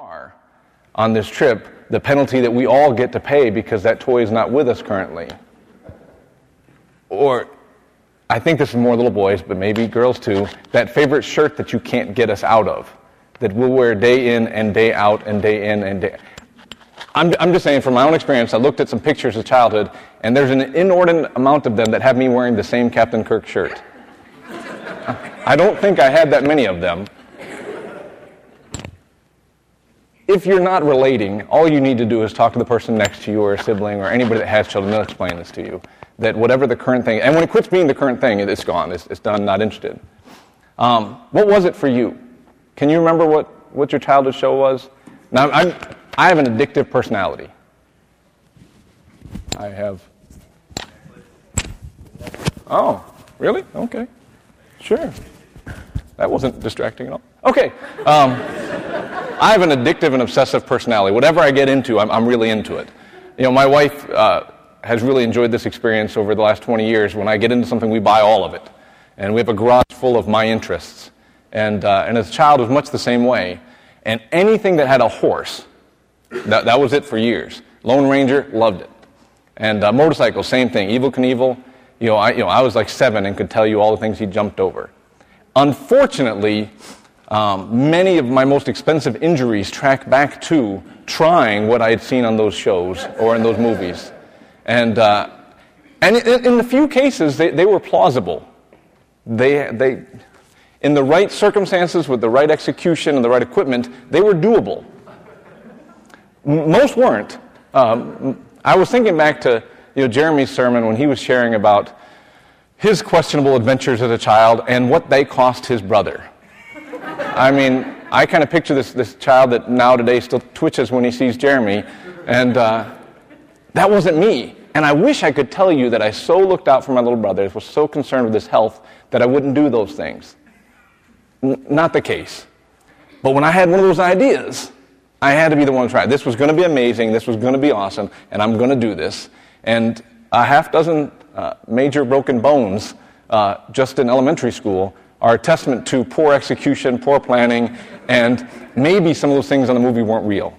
car on this trip, the penalty that we all get to pay because that toy is not with us currently. Or, I think this is more little boys, but maybe girls too, that favorite shirt that you can't get us out of, that we'll wear day in and day out and day in and day out. I'm just saying from my own experience, I looked at some pictures of childhood, and there's an inordinate amount of them that have me wearing the same Captain Kirk shirt. I don't think I had that many of them. If you're not relating, all you need to do is talk to the person next to you or a sibling or anybody that has children. They'll explain this to you. That whatever the current thing, and when it quits being the current thing, it's gone. It's done, not interested. What was it for you? Can you remember what your childhood show was? Now, I have an addictive personality. I have. Oh, really? Okay. Sure. That wasn't distracting at all. Okay. I have an addictive and obsessive personality. Whatever I get into, I'm really into it. You know, my wife has really enjoyed this experience over the last 20 years. When I get into something, we buy all of it. And we have a garage full of my interests. And as a child, it was much the same way. And anything that had a horse, that was it for years. Lone Ranger, loved it. And motorcycles, same thing. Evel Knievel, I was like 7 and could tell you all the things he jumped over. Unfortunately, many of my most expensive injuries track back to trying what I had seen on those shows or in those movies. And in a few cases, they were plausible. They in the right circumstances, with the right execution and the right equipment, they were doable. Most weren't. I was thinking back to Jeremy's sermon when he was sharing about his questionable adventures as a child and what they cost his brother. I mean, I kind of picture this child that now today still twitches when he sees Jeremy, and that wasn't me. And I wish I could tell you that I so looked out for my little brother, was so concerned with his health, that I wouldn't do those things. Not the case. But when I had one of those ideas, I had to be the one to try it. This was going to be amazing, this was going to be awesome, and I'm going to do this. And a half dozen major broken bones just in elementary school are a testament to poor execution, poor planning, and maybe some of those things on the movie weren't real.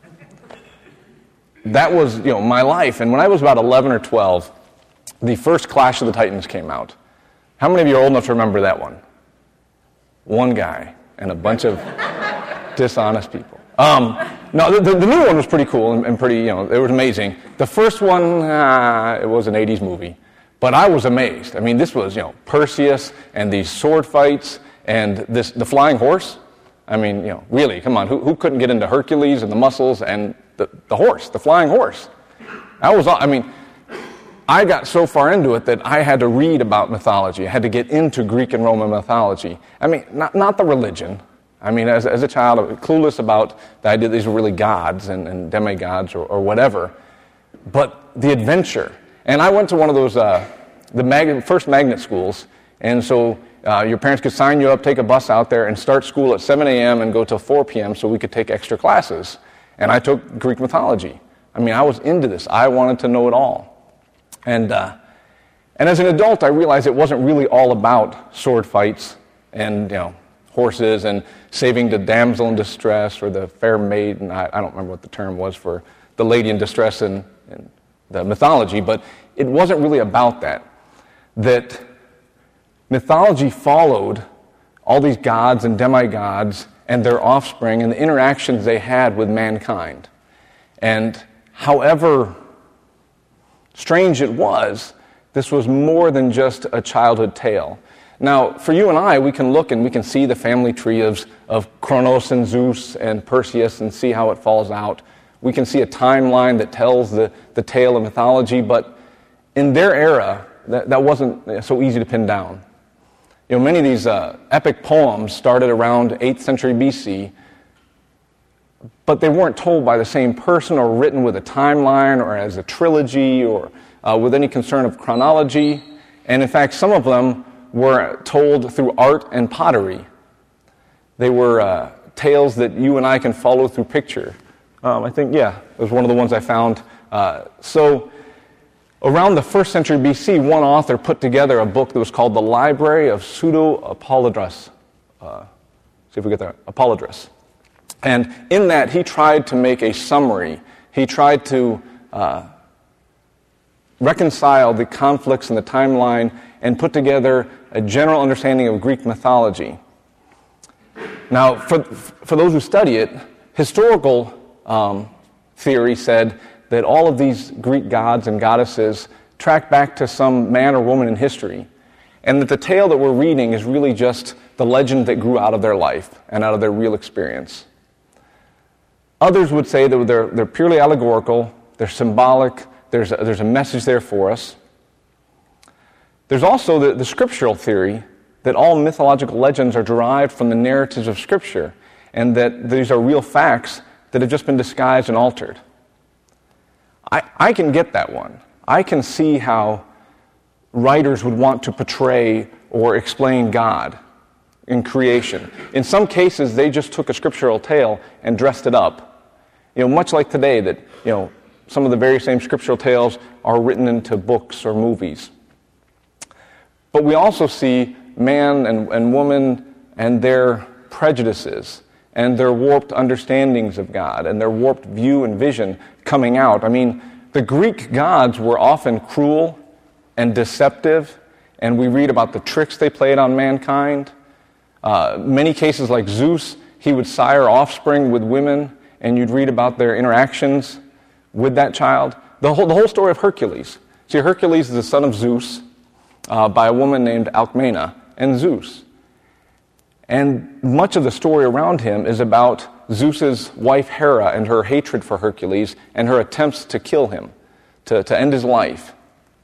That was, my life. And when I was about 11 or 12, the first Clash of the Titans came out. How many of you are old enough to remember that one? One guy and a bunch of dishonest people. No, the new one was pretty cool and pretty, it was amazing. The first one, it was an 80s movie. But I was amazed. I mean, this was, Perseus and these sword fights and the flying horse. I mean, really, come on. Who couldn't get into Hercules and the muscles and the horse, the flying horse? I got so far into it that I had to read about mythology. I had to get into Greek and Roman mythology. I mean, not the religion. I mean, as a child, I was clueless about the idea that these were really gods and demigods or whatever. But the adventure. And I went to one of those, first magnet schools. And so your parents could sign you up, take a bus out there, and start school at 7 a.m. and go till 4 p.m. so we could take extra classes. And I took Greek mythology. I mean, I was into this. I wanted to know it all. And as an adult, I realized it wasn't really all about sword fights and, horses and saving the damsel in distress or the fair maiden. I don't remember what the term was for the lady in distress in the mythology, but it wasn't really about that. That mythology followed all these gods and demigods and their offspring and the interactions they had with mankind. And however strange it was, this was more than just a childhood tale. Now, for you and I, we can look and we can see the family tree of Kronos and Zeus and Perseus and see how it falls out. We can see a timeline that tells the tale of mythology, but in their era, that wasn't so easy to pin down. Many of these epic poems started around 8th century BC, but they weren't told by the same person or written with a timeline or as a trilogy or with any concern of chronology. And in fact, some of them were told through art and pottery. They were tales that you and I can follow through picture. I think, it was one of the ones I found. So around the 1st century BC, one author put together a book that was called the Library of Pseudo-Apollodorus. See if we get there. Apollodorus. And in that, he tried to make a summary. He tried to reconcile the conflicts in the timeline and put together a general understanding of Greek mythology. Now, for those who study it, historical theory said that all of these Greek gods and goddesses track back to some man or woman in history, and that the tale that we're reading is really just the legend that grew out of their life and out of their real experience. Others would say that they're purely allegorical, they're symbolic, there's a message there for us. There's also the scriptural theory that all mythological legends are derived from the narratives of Scripture, and that these are real facts that have just been disguised and altered. I can get that one. I can see how writers would want to portray or explain God in creation. In some cases, they just took a scriptural tale and dressed it up. Much like today that, some of the very same scriptural tales are written into books or movies. But we also see man and woman and their prejudices and their warped understandings of God and their warped view and vision coming out. I mean, the Greek gods were often cruel and deceptive, and we read about the tricks they played on mankind. Many cases like Zeus, he would sire offspring with women, and you'd read about their interactions with that child. The whole story of Hercules. See, Hercules is the son of Zeus by a woman named Alcmena and Zeus. And much of the story around him is about Zeus's wife Hera and her hatred for Hercules and her attempts to kill him, to end his life.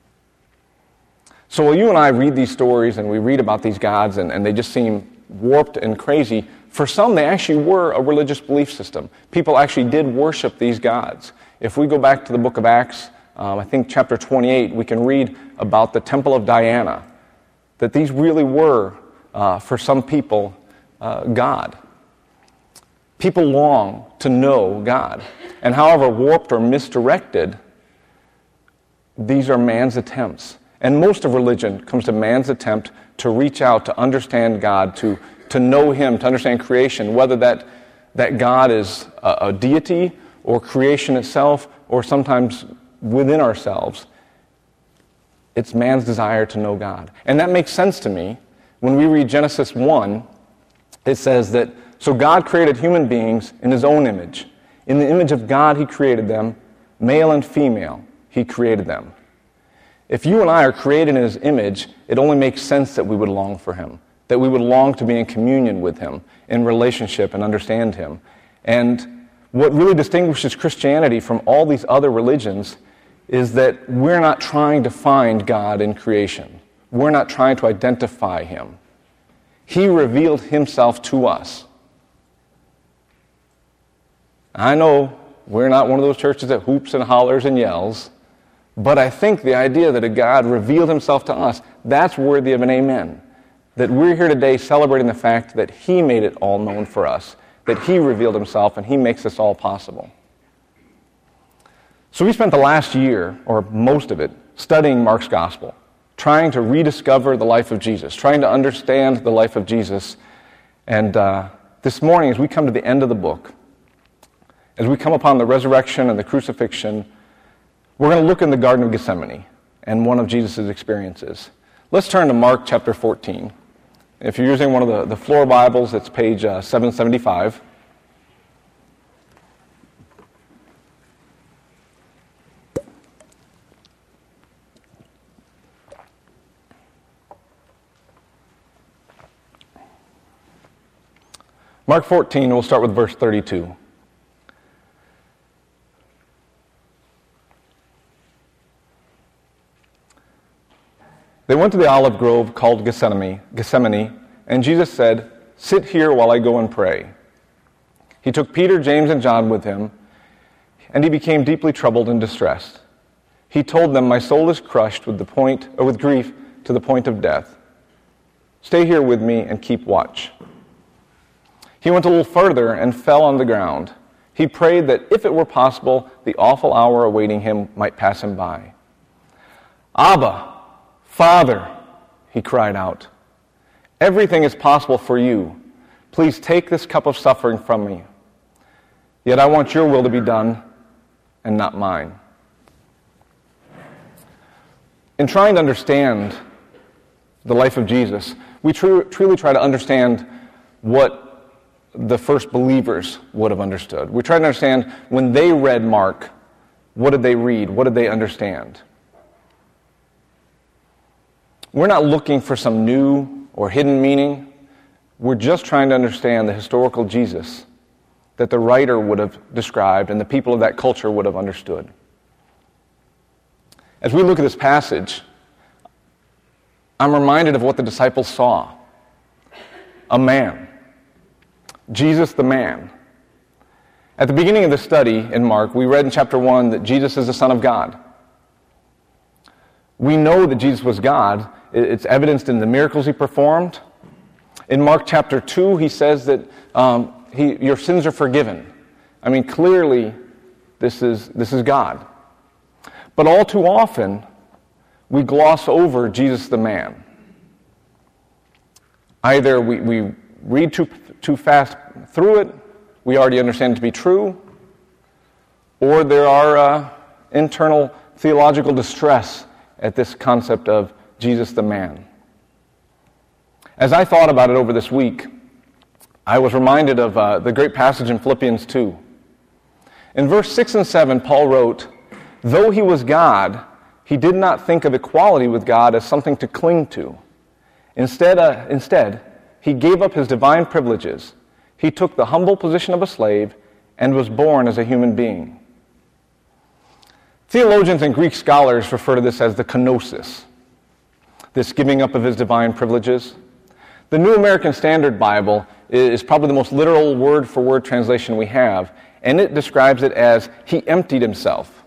So while you and I read these stories and we read about these gods and they just seem warped and crazy, for some they actually were a religious belief system. People actually did worship these gods. If we go back to the book of Acts, I think chapter 28, we can read about the temple of Diana, that these really were, for some people, God. People long to know God. And however warped or misdirected, these are man's attempts. And most of religion comes to man's attempt to reach out, to understand God, to know Him, to understand creation, whether that God is a deity or creation itself, or sometimes within ourselves. It's man's desire to know God. And that makes sense to me. When we read Genesis 1, it says that, so God created human beings in His own image. In the image of God He created them, male and female He created them. If you and I are created in His image, it only makes sense that we would long for Him, that we would long to be in communion with Him, in relationship and understand Him. And what really distinguishes Christianity from all these other religions is that we're not trying to find God in creation. We're not trying to identify Him. He revealed Himself to us. I know we're not one of those churches that hoops and hollers and yells, but I think the idea that a God revealed Himself to us, that's worthy of an amen. That we're here today celebrating the fact that He made it all known for us, that He revealed Himself and He makes this all possible. So we spent the last year, or most of it, studying Mark's Gospel, trying to rediscover the life of Jesus, trying to understand the life of Jesus. And this morning, as we come to the end of the book, as we come upon the resurrection and the crucifixion, we're going to look in the Garden of Gethsemane and one of Jesus' experiences. Let's turn to Mark chapter 14. If you're using one of the floor Bibles, it's page 775. Mark 14, we'll start with verse 32. They went to the olive grove called Gethsemane, and Jesus said, "Sit here while I go and pray." He took Peter, James, and John with him, and he became deeply troubled and distressed. He told them, "My soul is crushed with grief to the point of death. Stay here with me and keep watch." He went a little further and fell on the ground. He prayed that if it were possible, the awful hour awaiting him might pass him by. "Abba, Father," he cried out, "everything is possible for you. Please take this cup of suffering from me. Yet I want your will to be done and not mine. In trying to understand the life of Jesus, we truly try to understand what the first believers would have understood. We try to understand when they read Mark, what did they read? What did they understand? We're not looking for some new or hidden meaning. We're just trying to understand the historical Jesus that the writer would have described and the people of that culture would have understood. As we look at this passage, I'm reminded of what the disciples saw. A man. Jesus the man. At the beginning of the study in Mark, we read in chapter 1 that Jesus is the Son of God. We know that Jesus was God. It's evidenced in the miracles he performed. In Mark chapter 2, he says that your sins are forgiven. I mean, clearly, this is God. But all too often, we gloss over Jesus the man. Either we read too fast through it, we already understand it to be true, or there are internal theological distress at this concept of Jesus the man. As I thought about it over this week, I was reminded of the great passage in Philippians 2. In verse 6 and 7, Paul wrote, "Though he was God, he did not think of equality with God as something to cling to. Instead, he gave up his divine privileges. He took the humble position of a slave and was born as a human being." Theologians and Greek scholars refer to this as the kenosis, this giving up of his divine privileges. The New American Standard Bible is probably the most literal word-for-word translation we have, and it describes it as he emptied himself.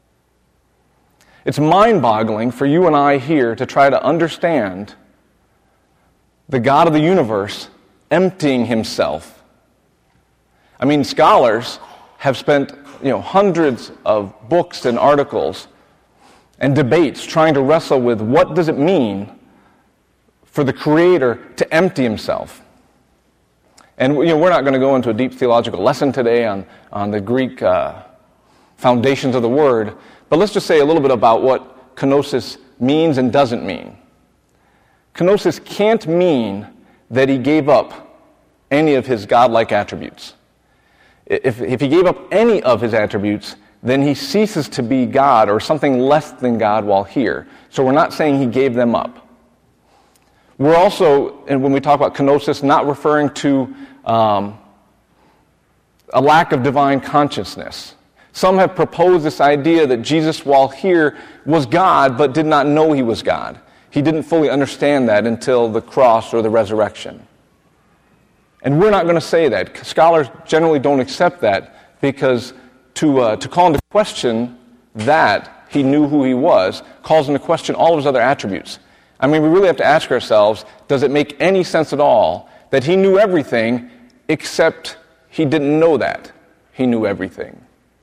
It's mind-boggling for you and I here to try to understand the God of the universe emptying himself. I mean, scholars have spent hundreds of books and articles and debates trying to wrestle with what does it mean for the Creator to empty himself. And we're not going to go into a deep theological lesson today on the Greek foundations of the word, but let's just say a little bit about what kenosis means and doesn't mean. Kenosis can't mean that he gave up any of his godlike attributes. If he gave up any of his attributes, then he ceases to be God or something less than God while here. So we're not saying he gave them up. We're also, and when we talk about kenosis, not referring to a lack of divine consciousness. Some have proposed this idea that Jesus, while here, was God, but did not know he was God. He didn't fully understand that until the cross or the resurrection. And we're not going to say that. Scholars generally don't accept that because to call into question that he knew who he was calls into question all of his other attributes. I mean, we really have to ask ourselves, does it make any sense at all that he knew everything except he didn't know that he knew everything?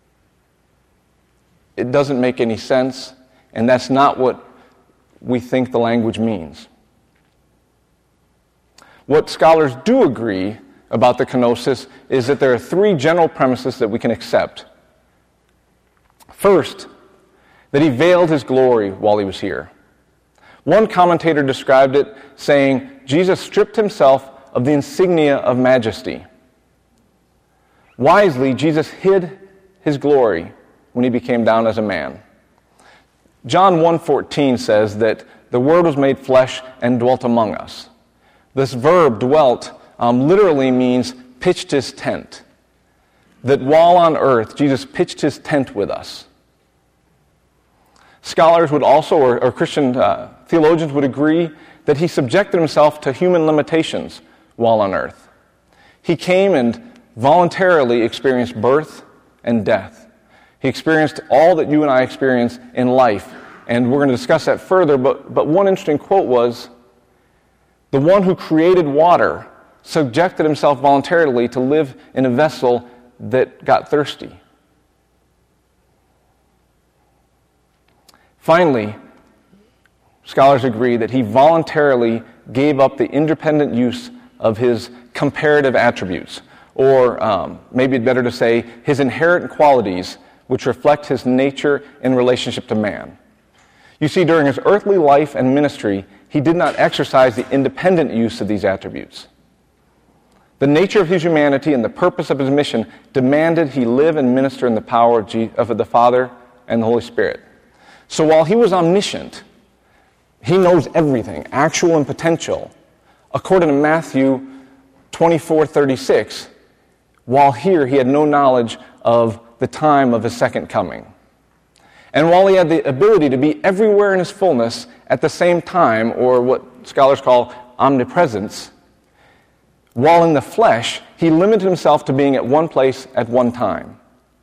It doesn't make any sense, and that's not what we think the language means. What scholars do agree about the kenosis is that there are three general premises that we can accept. First, that he veiled his glory while he was here. One commentator described it saying, Jesus stripped himself of the insignia of majesty. Wisely, Jesus hid his glory when he became down as a man. John 1:14 says that the Word was made flesh and dwelt among us. This verb, dwelt, literally means pitched his tent. That while on earth, Jesus pitched his tent with us. Scholars would also, or Christian theologians would agree that he subjected himself to human limitations while on earth. He came and voluntarily experienced birth and death. He experienced all that you and I experience in life. And we're going to discuss that further, but one interesting quote was, the one who created water subjected himself voluntarily to live in a vessel that got thirsty. Finally, scholars agree that he voluntarily gave up the independent use of his comparative attributes, or maybe it's better to say his inherent qualities which reflect his nature in relationship to man. You see, during his earthly life and ministry, he did not exercise the independent use of these attributes. The nature of his humanity and the purpose of his mission demanded he live and minister in the power of the Father and the Holy Spirit. So while he was omniscient, he knows everything, actual and potential. According to Matthew 24:36, while here he had no knowledge of the time of his second coming. And while he had the ability to be everywhere in his fullness at the same time, or what scholars call omnipresence, while in the flesh, he limited himself to being at one place at one time.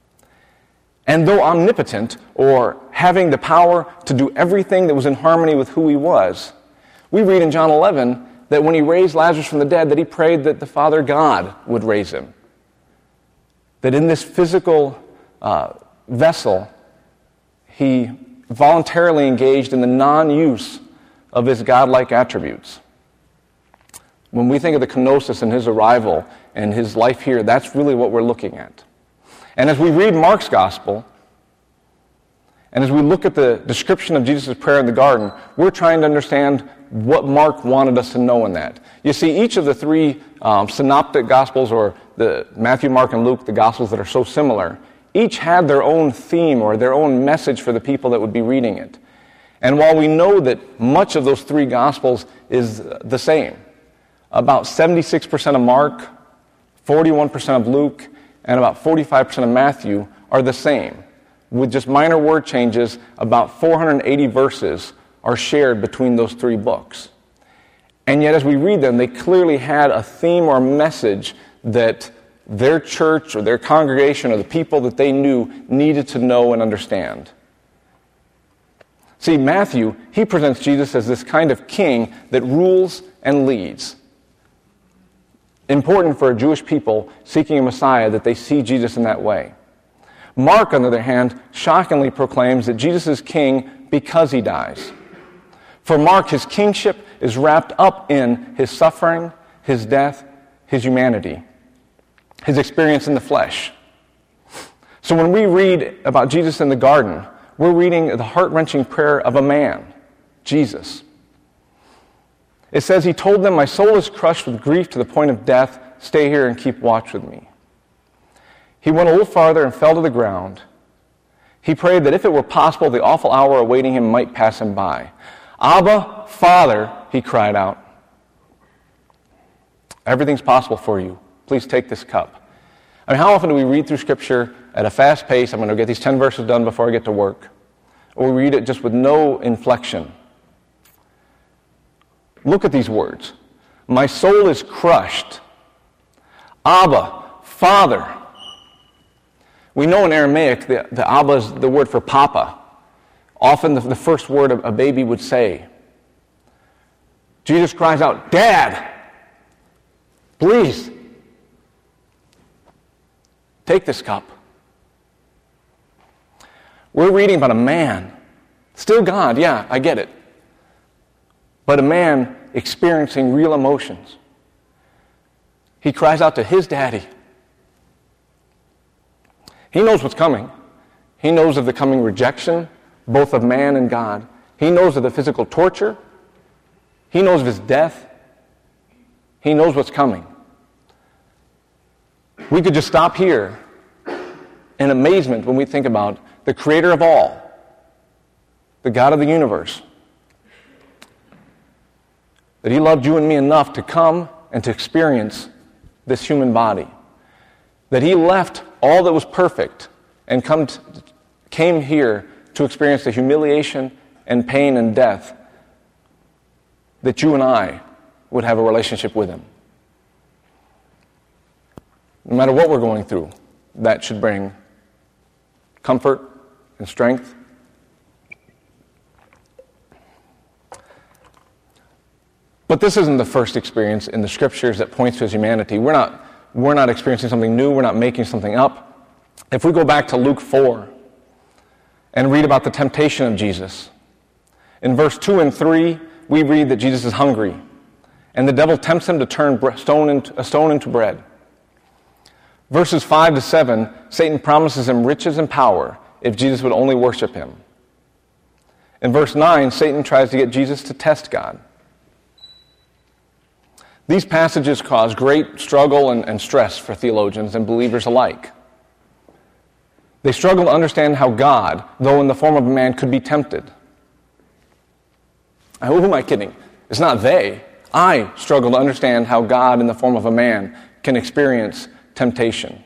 And though omnipotent, or having the power to do everything that was in harmony with who he was, we read in John 11 that when he raised Lazarus from the dead, that he prayed that the Father God would raise him. That in this physical vessel, he voluntarily engaged in the non-use of his godlike attributes. When we think of the kenosis and his arrival and his life here, that's really what we're looking at. And as we read Mark's gospel, and as we look at the description of Jesus' prayer in the garden, we're trying to understand what Mark wanted us to know in that. You see, each of the three synoptic gospels, or the Matthew, Mark, and Luke, the gospels that are so similar, each had their own theme or their own message for the people that would be reading it. And while we know that much of those three gospels is the same, about 76% of Mark, 41% of Luke, and about 45% of Matthew are the same. With just minor word changes, about 480 verses are shared between those three books. And yet as we read them, they clearly had a theme or message that their church or their congregation or the people that they knew needed to know and understand. See, Matthew, he presents Jesus as this kind of king that rules and leads. Important for a Jewish people seeking a Messiah that they see Jesus in that way. Mark, on the other hand, shockingly proclaims that Jesus is king because he dies. For Mark, his kingship is wrapped up in his suffering, his death, his humanity, his experience in the flesh. So when we read about Jesus in the garden, we're reading the heart-wrenching prayer of a man, Jesus. It says, he told them, my soul is crushed with grief to the point of death. Stay here and keep watch with me. He went a little farther and fell to the ground. He prayed that if it were possible, the awful hour awaiting him might pass him by. Abba, Father, he cried out. Everything's possible for you. Please take this cup. I mean, how often do we read through Scripture at a fast pace? I'm going to get these 10 verses done before I get to work. Or we read it just with no inflection. Look at these words. My soul is crushed. Abba, Father. We know in Aramaic the Abba is the word for Papa. Often the first word a baby would say. Jesus cries out, Dad, please, take this cup. We're reading about a man, still God, yeah, I get it, but a man experiencing real emotions. He cries out to his daddy. He knows what's coming. He knows of the coming rejection, both of man and God. He knows of the physical torture. He knows of his death. He knows what's coming. We could just stop here in amazement when we think about the creator of all, the God of the universe, that he loved you and me enough to come and to experience this human body, that he left all that was perfect and came here to experience the humiliation and pain and death that you and I would have a relationship with him. No matter what we're going through, that should bring comfort and strength. But this isn't the first experience in the Scriptures that points to his humanity. We're not experiencing something new. We're not making something up. If we go back to Luke 4 and read about the temptation of Jesus, in verse 2 and 3, we read that Jesus is hungry, and the devil tempts him to turn a stone into bread. Verses 5 to 7, Satan promises him riches and power if Jesus would only worship him. In verse 9, Satan tries to get Jesus to test God. These passages cause great struggle and stress for theologians and believers alike. They struggle to understand how God, though in the form of a man, could be tempted. Who am I kidding? It's not they. I struggle to understand how God, in the form of a man, can experience temptation.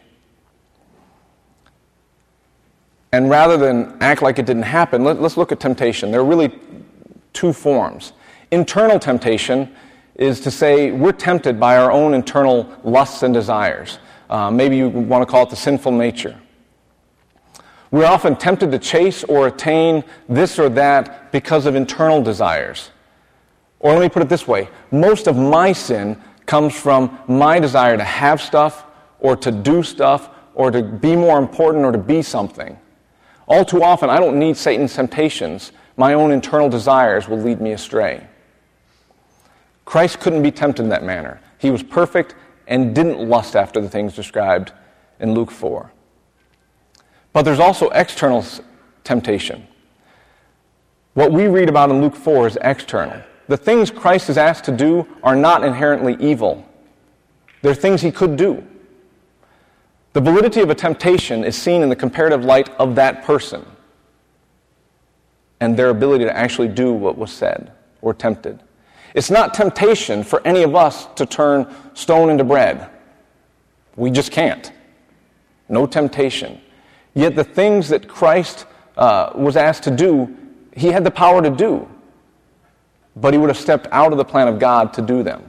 And rather than act like it didn't happen, let's look at temptation. There are really two forms. Internal temptation is to say we're tempted by our own internal lusts and desires. Maybe you want to call it the sinful nature. We're often tempted to chase or attain this or that because of internal desires. Or let me put it this way. Most of my sin comes from my desire to have stuff or to do stuff or to be more important or to be something. All too often, I don't need Satan's temptations. My own internal desires will lead me astray. Christ couldn't be tempted in that manner. He was perfect and didn't lust after the things described in Luke 4. But there's also external temptation. What we read about in Luke 4 is external. The things Christ is asked to do are not inherently evil. They're things he could do. The validity of a temptation is seen in the comparative light of that person and their ability to actually do what was said or tempted. It's not temptation for any of us to turn stone into bread. We just can't. No temptation. Yet the things that Christ was asked to do, he had the power to do. But he would have stepped out of the plan of God to do them.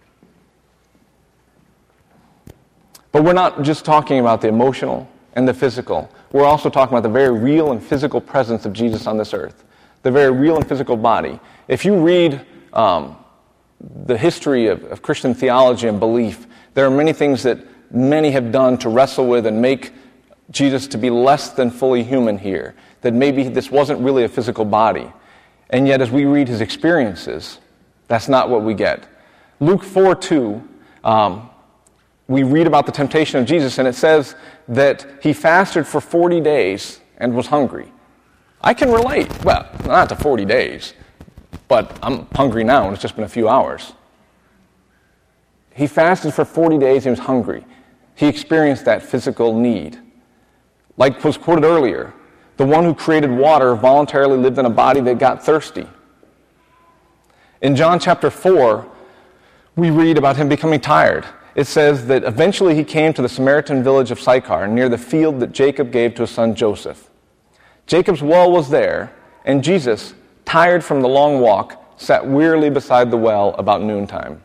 But we're not just talking about the emotional and the physical. We're also talking about the very real and physical presence of Jesus on this earth. The very real and physical body. If you read the history of Christian theology and belief, there are many things that many have done to wrestle with and make Jesus to be less than fully human here. That maybe this wasn't really a physical body. And yet as we read his experiences, that's not what we get. Luke 4:2, we read about the temptation of Jesus, and it says that he fasted for 40 days and was hungry. I can relate. Well, not to 40 days, but I'm hungry now, and it's just been a few hours. He fasted for 40 days, he was hungry. He experienced that physical need. Like was quoted earlier, the one who created water voluntarily lived in a body that got thirsty. In John chapter 4, we read about him becoming tired. It says that eventually he came to the Samaritan village of Sychar, near the field that Jacob gave to his son Joseph. Jacob's well was there, and Jesus, tired from the long walk, sat wearily beside the well about noontime.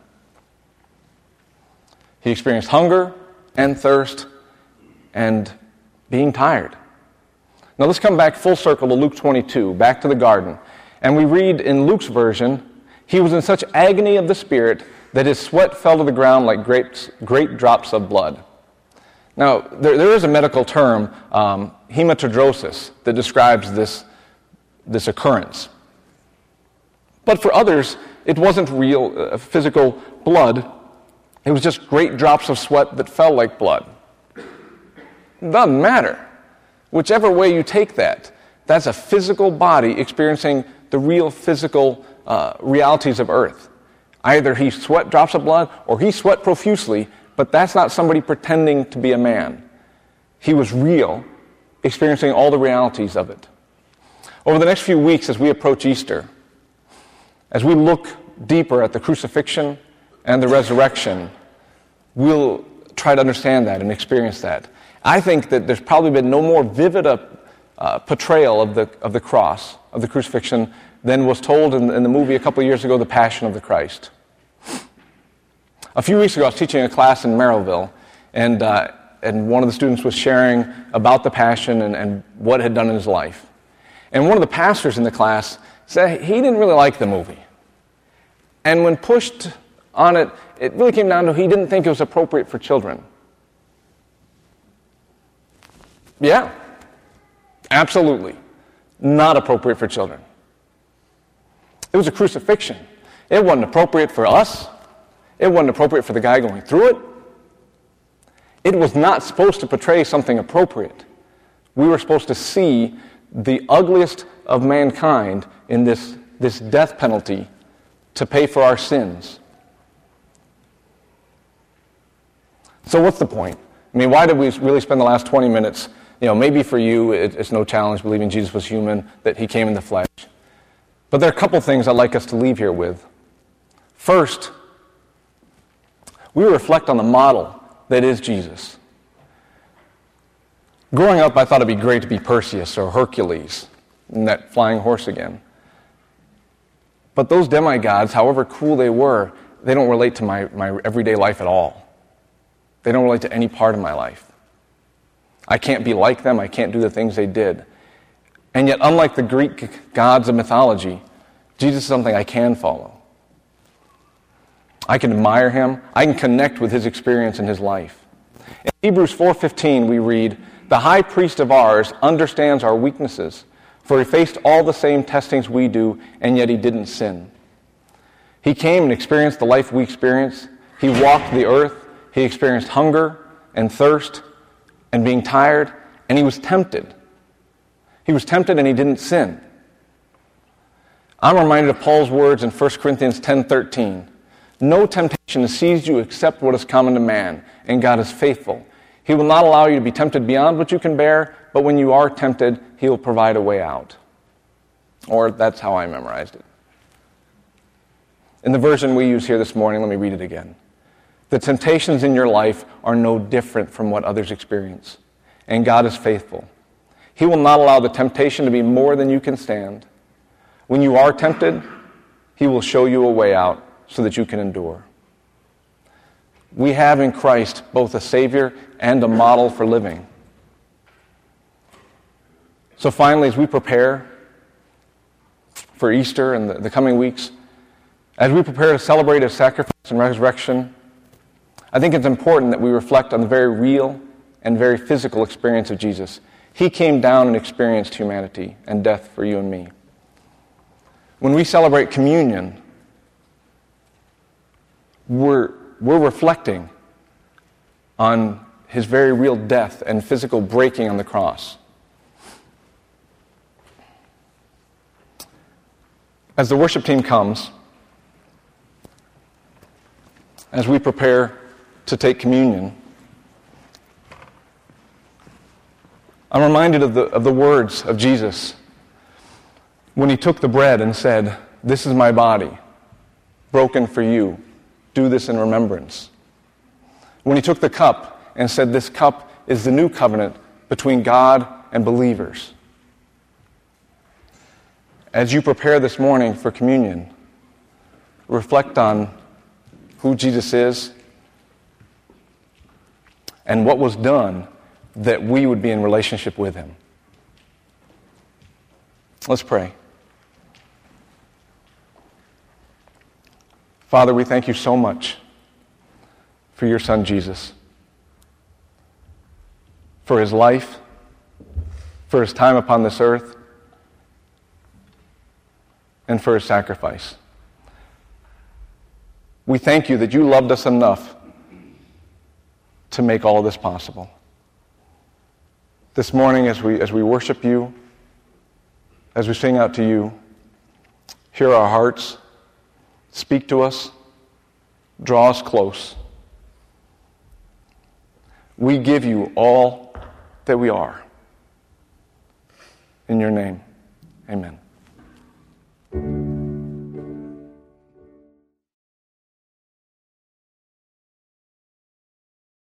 He experienced hunger and thirst and being tired. Now let's come back full circle to Luke 22, back to the garden. And we read in Luke's version, he was in such agony of the Spirit that his sweat fell to the ground like great drops of blood. Now, there is a medical term, hematidrosis, that describes this occurrence. But for others, it wasn't real physical blood. It was just great drops of sweat that fell like blood. It doesn't matter. Whichever way you take that, that's a physical body experiencing the real physical realities of earth. Either he sweat drops of blood or he sweat profusely, but that's not somebody pretending to be a man. He was real, experiencing all the realities of it. Over the next few weeks as we approach Easter, as we look deeper at the crucifixion and the resurrection, we'll try to understand that and experience that. I think that there's probably been no more vivid portrayal of the cross, of the crucifixion, than was told in the movie a couple of years ago, The Passion of the Christ. A few weeks ago, I was teaching a class in Merrillville, and one of the students was sharing about the Passion and what it had done in his life. And one of the pastors in the class said he didn't really like the movie. And when pushed on it, it really came down to he didn't think it was appropriate for children. Yeah, absolutely. Not appropriate for children. It was a crucifixion. It wasn't appropriate for us. It wasn't appropriate for the guy going through it. It was not supposed to portray something appropriate. We were supposed to see the ugliest of mankind in this death penalty to pay for our sins. So what's the point? I mean, why did we really spend the last 20 minutes? Maybe for you it's no challenge believing Jesus was human, that he came in the flesh. But there are a couple things I'd like us to leave here with. First, we reflect on the model that is Jesus. Growing up, I thought it'd be great to be Perseus or Hercules, and that flying horse again. But those demigods, however cool they were, they don't relate to my everyday life at all. They don't relate to any part of my life. I can't be like them. I can't do the things they did. And yet, unlike the Greek gods of mythology, Jesus is something I can follow. I can admire him. I can connect with his experience in his life. In Hebrews 4:15, we read, "The high priest of ours understands our weaknesses, for he faced all the same testings we do, and yet he didn't sin." He came and experienced the life we experience. He walked the earth. He experienced hunger and thirst and being tired, and he was tempted. He was tempted and he didn't sin. I'm reminded of Paul's words in 1 Corinthians 10:13. "No temptation has seized you except what is common to man, and God is faithful. He will not allow you to be tempted beyond what you can bear, but when you are tempted, he will provide a way out." Or that's how I memorized it. In the version we use here this morning, let me read it again. "The temptations in your life are no different from what others experience, and God is faithful. He will not allow the temptation to be more than you can stand. When you are tempted, he will show you a way out so that you can endure." We have in Christ both a Savior and a model for living. So finally, as we prepare for Easter and the coming weeks, as we prepare to celebrate his sacrifice and resurrection, I think it's important that we reflect on the very real and very physical experience of Jesus. He came down and experienced humanity and death for you and me. When we celebrate communion, we're reflecting on his very real death and physical breaking on the cross. As the worship team comes, as we prepare to take communion, I'm reminded of the words of Jesus when he took the bread and said, "This is my body, broken for you. Do this in remembrance." When he took the cup and said, "This cup is the new covenant between God and believers." As you prepare this morning for communion, reflect on who Jesus is and what was done that we would be in relationship with him. Let's pray. Father, we thank you so much for your Son Jesus, for his life, for his time upon this earth, and for his sacrifice. We thank you that you loved us enough to make all of this possible. This morning, as we worship you, as we sing out to you, hear our hearts, speak to us, draw us close. We give you all that we are. In your name, amen.